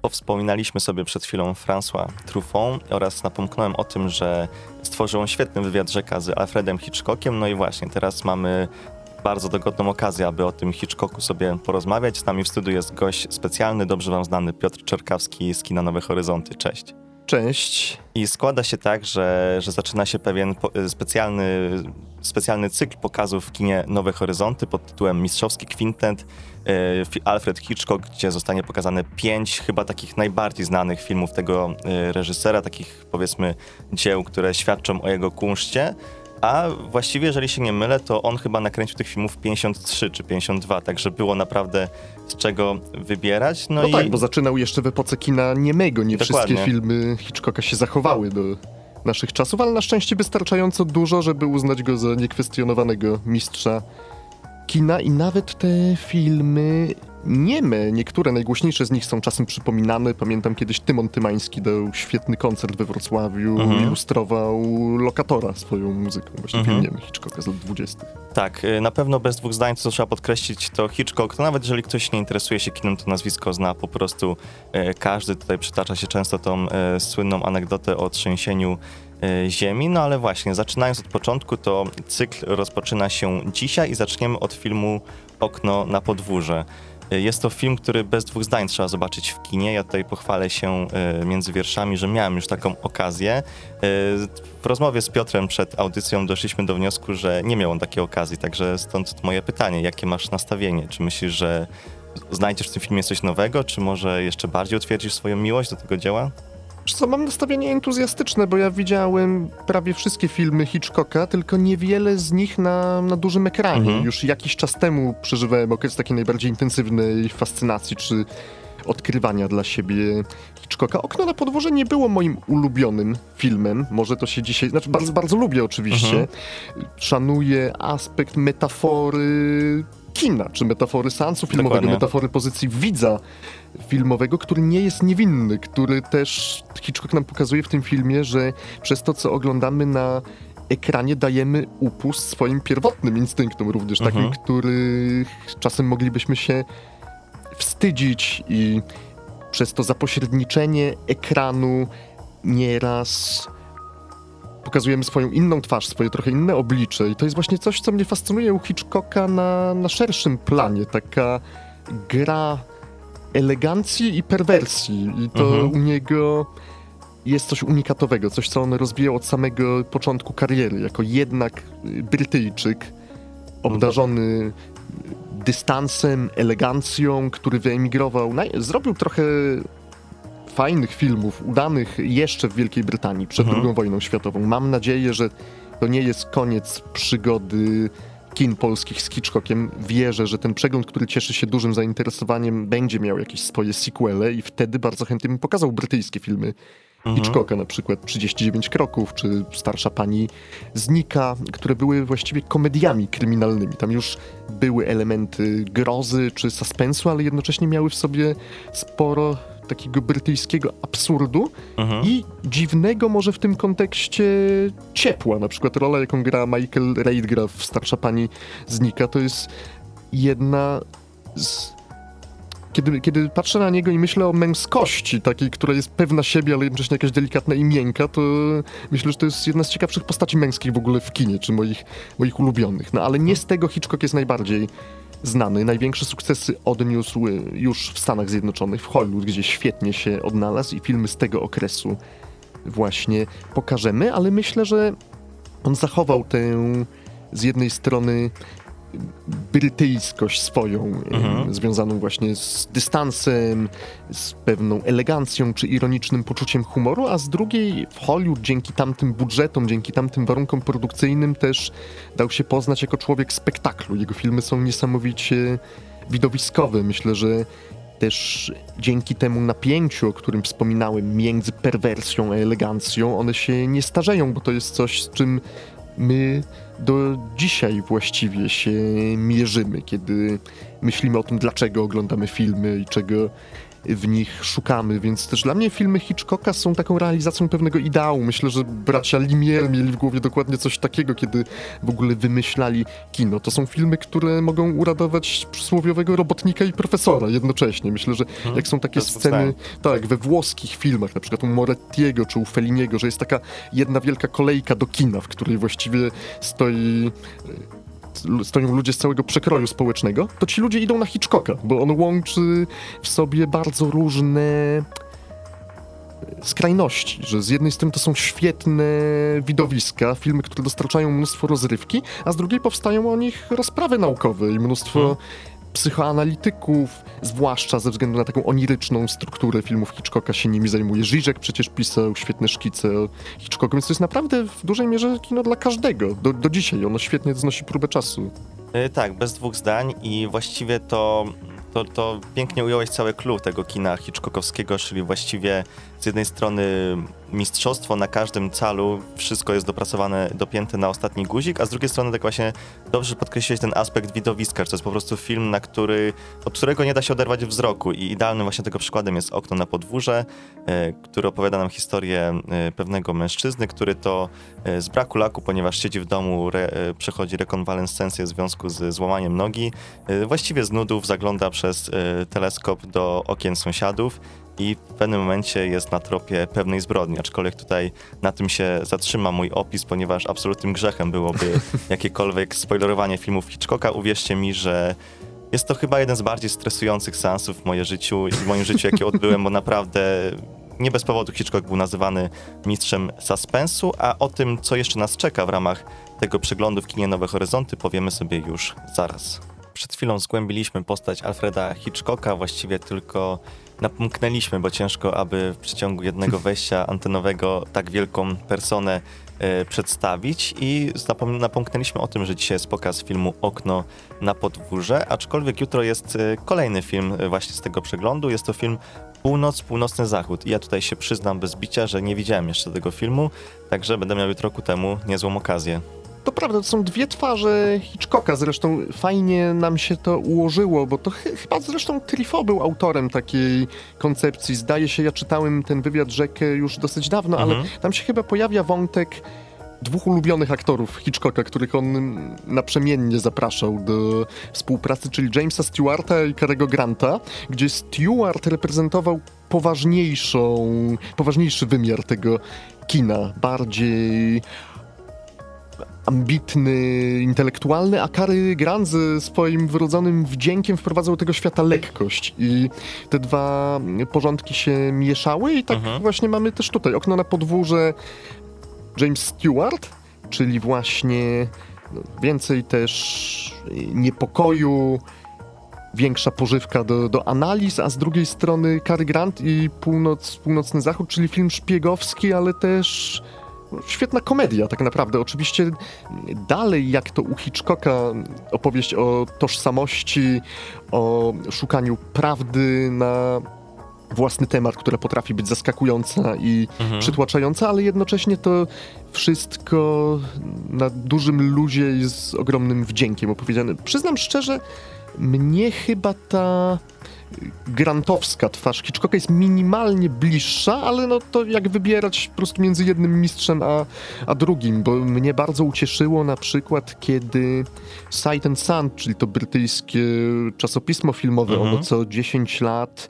Powspominaliśmy sobie przed chwilą François Truffaut oraz napomknąłem o tym, że stworzył on świetny wywiad rzeka z Alfredem Hitchcockiem. No i właśnie, teraz mamy bardzo dogodną okazję, aby o tym Hitchcocku sobie porozmawiać. Z nami w studiu jest gość specjalny, dobrze wam znany Piotr Czerkawski z kina Nowe Horyzonty. Cześć. Cześć. I składa się tak, że zaczyna się pewien specjalny cykl pokazów w kinie Nowe Horyzonty pod tytułem Mistrzowski Kwintet Alfred Hitchcock, gdzie zostanie pokazane 5 chyba takich najbardziej znanych filmów tego reżysera, takich powiedzmy dzieł, które świadczą o jego kunszcie. A właściwie, jeżeli się nie mylę, to on chyba nakręcił tych filmów 53 czy 52, także było naprawdę z czego wybierać. No tak, bo zaczynał jeszcze w epoce kina niemego. Nie Dokładnie. Wszystkie filmy Hitchcocka się zachowały do naszych czasów, ale na szczęście wystarczająco dużo, żeby uznać go za niekwestionowanego mistrza kina. I nawet te filmy nieme, niektóre najgłośniejsze z nich są czasem przypominane. Pamiętam kiedyś Tymon Tymański dał świetny koncert we Wrocławiu, ilustrował Lokatora swoją muzyką, właśnie film niemy Hitchcocka z lat 20. Tak, na pewno bez dwóch zdań, co trzeba podkreślić, to Hitchcock, to nawet jeżeli ktoś nie interesuje się kinem, to nazwisko zna po prostu każdy. Tutaj przytacza się często tą słynną anegdotę o trzęsieniu ziemi, no ale właśnie, zaczynając od początku, to cykl rozpoczyna się dzisiaj i zaczniemy od filmu Okno na podwórze. Jest to film, który bez dwóch zdań trzeba zobaczyć w kinie. Ja tutaj pochwalę się między wierszami, że miałem już taką okazję. W rozmowie z Piotrem przed audycją doszliśmy do wniosku, że nie miał on takiej okazji, także stąd moje pytanie, jakie masz nastawienie? Czy myślisz, że znajdziesz w tym filmie coś nowego, czy może jeszcze bardziej utwierdzisz swoją miłość do tego dzieła? Wiesz co, mam nastawienie entuzjastyczne, bo ja widziałem prawie wszystkie filmy Hitchcocka, tylko niewiele z nich na dużym ekranie. Już jakiś czas temu przeżywałem okres takiej najbardziej intensywnej fascynacji czy odkrywania dla siebie Hitchcocka. Okno na podwórze nie było moim ulubionym filmem. Może to się dzisiaj... Znaczy bardzo, bardzo lubię oczywiście. Szanuję aspekt metafory kina, czy metafory seansu filmowego, Dokładnie. metafory pozycji widza filmowego, który nie jest niewinny, który też Hitchcock nam pokazuje w tym filmie, że przez to, co oglądamy na ekranie, dajemy upust swoim pierwotnym instynktom również, takim, których czasem moglibyśmy się wstydzić i przez to zapośredniczenie ekranu nieraz pokazujemy swoją inną twarz, swoje trochę inne oblicze i to jest właśnie coś, co mnie fascynuje u Hitchcocka na szerszym planie. Taka gra elegancji i perwersji i to u niego jest coś unikatowego, coś, co on rozwijał od samego początku kariery, jako jednak Brytyjczyk obdarzony dystansem, elegancją, który wyemigrował, zrobił trochę fajnych filmów, udanych jeszcze w Wielkiej Brytanii przed II wojną światową. Mam nadzieję, że to nie jest koniec przygody kin polskich z Hitchcockiem. Wierzę, że ten przegląd, który cieszy się dużym zainteresowaniem, będzie miał jakieś swoje sequele i wtedy bardzo chętnie bym pokazał brytyjskie filmy Hitchcocka, na przykład 39 kroków, czy Starsza pani znika, które były właściwie komediami kryminalnymi. Tam już były elementy grozy czy suspensu, ale jednocześnie miały w sobie sporo takiego brytyjskiego absurdu i dziwnego może w tym kontekście ciepła. Na przykład rola, jaką gra Michael Reid w Starsza pani znika, to jest jedna z... Kiedy patrzę na niego i myślę o męskości, takiej, która jest pewna siebie, ale jednocześnie jakaś delikatna i miękka, to myślę, że to jest jedna z ciekawszych postaci męskich w ogóle w kinie, czy moich ulubionych. No ale nie z tego Hitchcock jest najbardziej znany. Największe sukcesy odniósł już w Stanach Zjednoczonych, w Hollywood, gdzie świetnie się odnalazł i filmy z tego okresu właśnie pokażemy, ale myślę, że on zachował tę z jednej strony brytyjskość swoją, związaną właśnie z dystansem, z pewną elegancją czy ironicznym poczuciem humoru, a z drugiej w Hollywood dzięki tamtym budżetom, dzięki tamtym warunkom produkcyjnym też dał się poznać jako człowiek spektaklu. Jego filmy są niesamowicie widowiskowe. Myślę, że też dzięki temu napięciu, o którym wspominałem, między perwersją a elegancją, one się nie starzeją, bo to jest coś, z czym my do dzisiaj właściwie się mierzymy, kiedy myślimy o tym, dlaczego oglądamy filmy i czego w nich szukamy, więc też dla mnie filmy Hitchcocka są taką realizacją pewnego ideału. Myślę, że bracia Lumière mieli w głowie dokładnie coś takiego, kiedy w ogóle wymyślali kino. To są filmy, które mogą uradować przysłowiowego robotnika i profesora jednocześnie. Myślę, że jak są takie sceny, tak, we włoskich filmach, na przykład u Morettiego czy u Felliniego, że jest taka jedna wielka kolejka do kina, w której właściwie stoją ludzie z całego przekroju społecznego, to ci ludzie idą na Hitchcocka, bo on łączy w sobie bardzo różne skrajności, że z jednej strony to są świetne widowiska, filmy, które dostarczają mnóstwo rozrywki, a z drugiej powstają o nich rozprawy naukowe i mnóstwo psychoanalityków, zwłaszcza ze względu na taką oniryczną strukturę filmów Hitchcocka się nimi zajmuje. Žižek przecież pisał świetne szkice o Hitchcocku, więc to jest naprawdę w dużej mierze kino dla każdego. Do dzisiaj ono świetnie znosi próbę czasu. Tak, bez dwóch zdań i właściwie to pięknie ująłeś całe clue tego kina hitchcockowskiego, czyli właściwie z jednej strony mistrzostwo na każdym calu, wszystko jest dopracowane, dopięte na ostatni guzik, a z drugiej strony tak właśnie dobrze podkreśliłeś ten aspekt widowiska, że to jest po prostu film, od którego nie da się oderwać wzroku i idealnym właśnie tego przykładem jest Okno na podwórze, który opowiada nam historię pewnego mężczyzny, który to z braku laku, ponieważ siedzi w domu, przechodzi rekonwalescencję w związku z złamaniem nogi, właściwie z nudów zagląda przez teleskop do okien sąsiadów i w pewnym momencie jest na tropie pewnej zbrodni, aczkolwiek tutaj na tym się zatrzyma mój opis, ponieważ absolutnym grzechem byłoby jakiekolwiek spoilerowanie filmów Hitchcocka. Uwierzcie mi, że jest to chyba jeden z bardziej stresujących seansów w moim życiu, jakie odbyłem, bo naprawdę nie bez powodu Hitchcock był nazywany mistrzem suspensu, a o tym, co jeszcze nas czeka w ramach tego przeglądu w kinie Nowe Horyzonty, powiemy sobie już zaraz. Przed chwilą zgłębiliśmy postać Alfreda Hitchcocka, właściwie tylko napomknęliśmy, bo ciężko, aby w przeciągu jednego wejścia antenowego tak wielką personę przedstawić i napomknęliśmy o tym, że dzisiaj jest pokaz filmu Okno na podwórze, aczkolwiek jutro jest kolejny film właśnie z tego przeglądu, jest to film Północny Zachód i ja tutaj się przyznam bez bicia, że nie widziałem jeszcze tego filmu, także będę miał jutro ku temu niezłą okazję. To prawda, to są dwie twarze Hitchcocka, zresztą fajnie nam się to ułożyło, bo to chyba zresztą Truffaut był autorem takiej koncepcji. Zdaje się, ja czytałem ten wywiad Rzekę już dosyć dawno, ale tam się chyba pojawia wątek dwóch ulubionych aktorów Hitchcocka, których on naprzemiennie zapraszał do współpracy, czyli Jamesa Stewarta i Cary'ego Granta, gdzie Stewart reprezentował poważniejszy wymiar tego kina, bardziej ambitny, intelektualny, a Cary Grant ze swoim wrodzonym wdziękiem wprowadzał do tego świata lekkość i te dwa porządki się mieszały i tak właśnie mamy też tutaj. Okno na podwórze James Stewart, czyli właśnie więcej też niepokoju, większa pożywka do analiz, a z drugiej strony Cary Grant i Północny Zachód, czyli film szpiegowski, ale też świetna komedia tak naprawdę. Oczywiście dalej jak to u Hitchcocka opowieść o tożsamości, o szukaniu prawdy na własny temat, która potrafi być zaskakująca i przytłaczająca, ale jednocześnie to wszystko na dużym luzie i z ogromnym wdziękiem opowiedziane. Przyznam szczerze, mnie chyba ta grantowska twarz Hitchcocka jest minimalnie bliższa, ale no to jak wybierać po prostu między jednym mistrzem a drugim, bo mnie bardzo ucieszyło na przykład, kiedy Sight and Sound, czyli to brytyjskie czasopismo filmowe, ono co 10 lat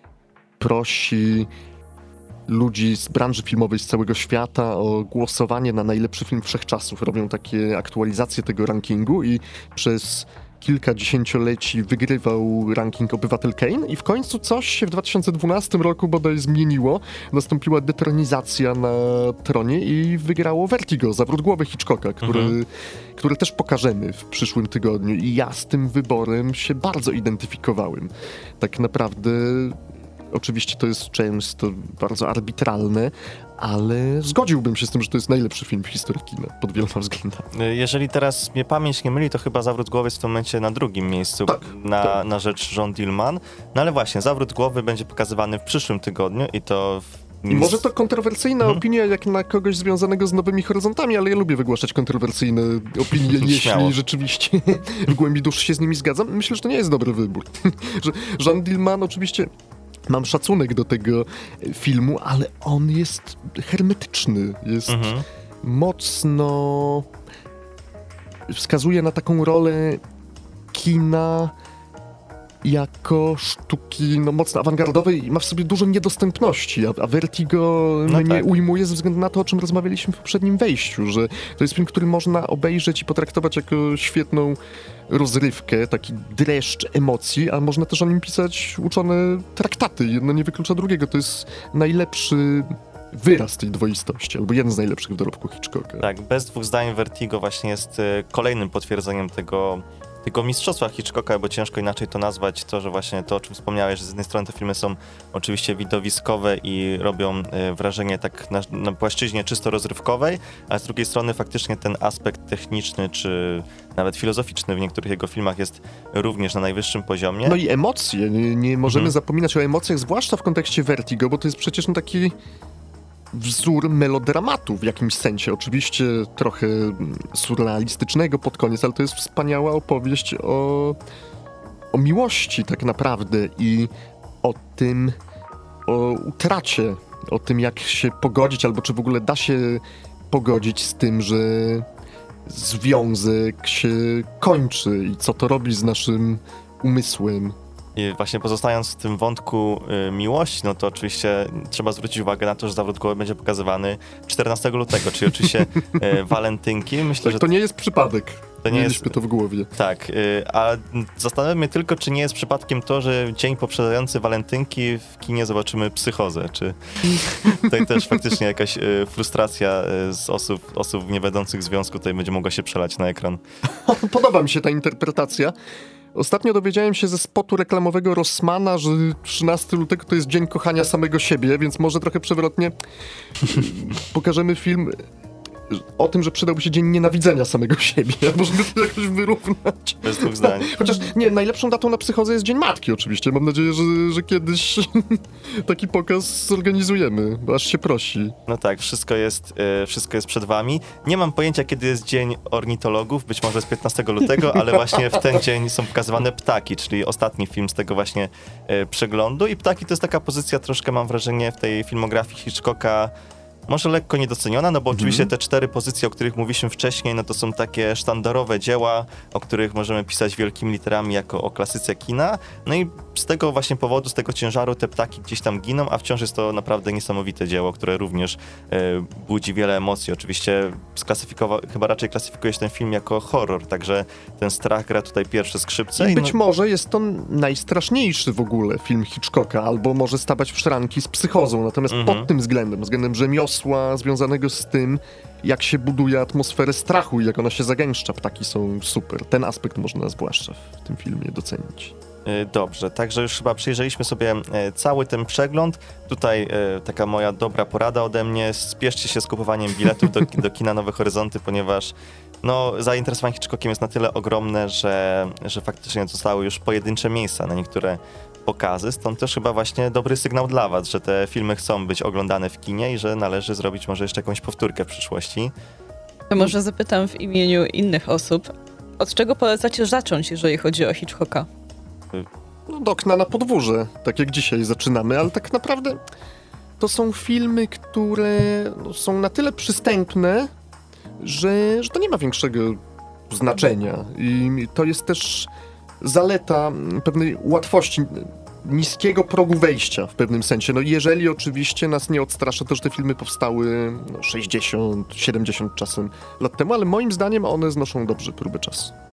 prosi ludzi z branży filmowej z całego świata o głosowanie na najlepszy film wszechczasów. Robią takie aktualizacje tego rankingu i przez kilka dziesięcioleci wygrywał ranking Obywatel Kane i w końcu coś się w 2012 roku bodaj zmieniło. Nastąpiła detronizacja na tronie i wygrało Vertigo, Zawrót głowy Hitchcocka, który też pokażemy w przyszłym tygodniu i ja z tym wyborem się bardzo identyfikowałem. Tak naprawdę oczywiście to jest często bardzo arbitralne, ale zgodziłbym się z tym, że to jest najlepszy film w historii kina, pod wieloma względami. Jeżeli teraz mnie pamięć nie myli, to chyba Zawrót głowy jest w tym momencie na drugim miejscu na rzecz Jean Dillman. No ale właśnie, Zawrót głowy będzie pokazywany w przyszłym tygodniu i to może to kontrowersyjna opinia jak na kogoś związanego z Nowymi Horyzontami, ale ja lubię wygłaszać kontrowersyjne opinie, jeśli rzeczywiście w głębi duszy się z nimi zgadzam. Myślę, że to nie jest dobry wybór. Że Jean Dillman oczywiście mam szacunek do tego filmu, ale on jest hermetyczny, jest mocno... wskazuje na taką rolę kina jako sztuki mocno awangardowej i ma w sobie dużo niedostępności, a Vertigo mnie ujmuje ze względu na to, o czym rozmawialiśmy w poprzednim wejściu, że to jest film, który można obejrzeć i potraktować jako świetną rozrywkę, taki dreszcz emocji, a można też o nim pisać uczone traktaty. Jedno nie wyklucza drugiego. To jest najlepszy wyraz tej dwoistości, albo jeden z najlepszych dorobków Hitchcocka. Tak, bez dwóch zdań Vertigo właśnie jest kolejnym potwierdzeniem tego mistrzostwa Hitchcocka, bo ciężko inaczej to nazwać, to, że właśnie to, o czym wspomniałeś, że z jednej strony te filmy są oczywiście widowiskowe i robią wrażenie tak na płaszczyźnie czysto rozrywkowej, a z drugiej strony faktycznie ten aspekt techniczny, czy nawet filozoficzny w niektórych jego filmach jest również na najwyższym poziomie. No i emocje, nie możemy zapominać o emocjach, zwłaszcza w kontekście Vertigo, bo to jest przecież taki wzór melodramatu w jakimś sensie. Oczywiście trochę surrealistycznego pod koniec, ale to jest wspaniała opowieść o miłości tak naprawdę i o utracie, o tym jak się pogodzić, albo czy w ogóle da się pogodzić z tym, że związek się kończy i co to robi z naszym umysłem. I właśnie pozostając w tym wątku miłości, no to oczywiście trzeba zwrócić uwagę na to, że Zawrót Głowy będzie pokazywany 14 lutego, czyli oczywiście walentynki. Myślę, tak, że to nie jest przypadek. Mieliśmy to w głowie. Tak, a zastanawiam mnie tylko, czy nie jest przypadkiem to, że dzień poprzedzający walentynki w kinie zobaczymy Psychozę, czy tutaj też faktycznie jakaś frustracja z osób nie będących w związku tutaj będzie mogła się przelać na ekran. Podoba mi się ta interpretacja. Ostatnio dowiedziałem się ze spotu reklamowego Rossmana, że 13 lutego to jest dzień kochania samego siebie, więc może trochę przewrotnie pokażemy film o tym, że przydałby się dzień nienawidzenia samego siebie. Możemy to jakoś wyrównać. Bez dwóch zdań. Chociaż nie, najlepszą datą na Psychozę jest Dzień Matki oczywiście. Mam nadzieję, że kiedyś taki pokaz zorganizujemy, bo aż się prosi. No tak, wszystko jest przed wami. Nie mam pojęcia, kiedy jest Dzień Ornitologów, być może z 15 lutego, ale właśnie w ten dzień są pokazywane Ptaki, czyli ostatni film z tego właśnie przeglądu. I Ptaki to jest taka pozycja troszkę, mam wrażenie, w tej filmografii Hitchcocka może lekko niedoceniona, no bo oczywiście te 4 pozycje, o których mówiliśmy wcześniej, no to są takie sztandarowe dzieła, o których możemy pisać wielkimi literami jako o klasyce kina. No i z tego właśnie powodu, z tego ciężaru te Ptaki gdzieś tam giną, a wciąż jest to naprawdę niesamowite dzieło, które również budzi wiele emocji. Oczywiście chyba raczej klasyfikujesz ten film jako horror, także ten strach gra tutaj pierwsze skrzypce. I być może jest to najstraszniejszy w ogóle film Hitchcocka, albo może stawać w szranki z Psychozą, natomiast pod tym względem rzemiosła związanego z tym, jak się buduje atmosferę strachu i jak ona się zagęszcza. Ptaki są super. Ten aspekt można zwłaszcza w tym filmie docenić. Dobrze, także już chyba przyjrzeliśmy sobie cały ten przegląd. Tutaj taka moja dobra porada ode mnie. Spieszcie się z kupowaniem biletów do kina Nowe Horyzonty, ponieważ zainteresowanie Hitchcockiem jest na tyle ogromne, że faktycznie zostały już pojedyncze miejsca na niektóre pokazy, stąd też chyba właśnie dobry sygnał dla was, że te filmy chcą być oglądane w kinie i że należy zrobić może jeszcze jakąś powtórkę w przyszłości. To może zapytam w imieniu innych osób, od czego polecacie zacząć, jeżeli chodzi o Hitchcocka? Do Okna na podwórze, tak jak dzisiaj zaczynamy, ale tak naprawdę to są filmy, które są na tyle przystępne, że to nie ma większego znaczenia. I to jest też zaleta pewnej łatwości, niskiego progu wejścia w pewnym sensie. Jeżeli oczywiście nas nie odstrasza to, że te filmy powstały 60, 70 czasem lat temu, ale moim zdaniem one znoszą dobrze próbę czasu.